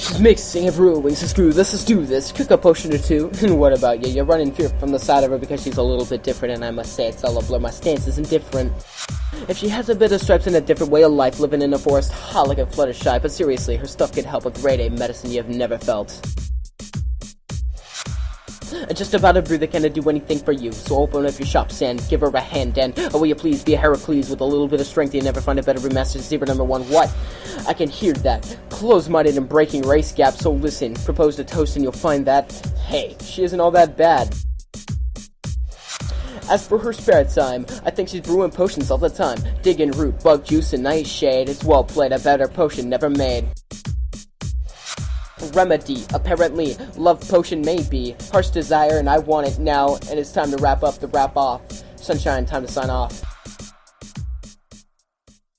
She's mixing and brewing, so screw this, let's do this. Cook a potion or two. And what about you? You're running fear from the side of her because she's a little bit different, and I must say it's all a blur. My stance isn't different. If she has a bit of stripes and a different way of life, living in a forest, like a Fluttershy, but seriously, her stuff could help with grade A medicine you've never felt. Just about to brew that can do anything for you, so open up your shops and give her a hand, and will you please be a Heracles with a little bit of strength, you never find a better remastered Zebra #1. What? I can hear that. Close-minded and breaking race gap, so listen, propose a toast and you'll find that, hey, she isn't all that bad. As for her spare time, I think she's brewing potions all the time, digging root, bug juice, and nightshade. It's well played, a better potion never made. Remedy, apparently, love potion maybe, harsh desire and I want it now, and it's time to wrap up the wrap off. Sunshine, time to sign off.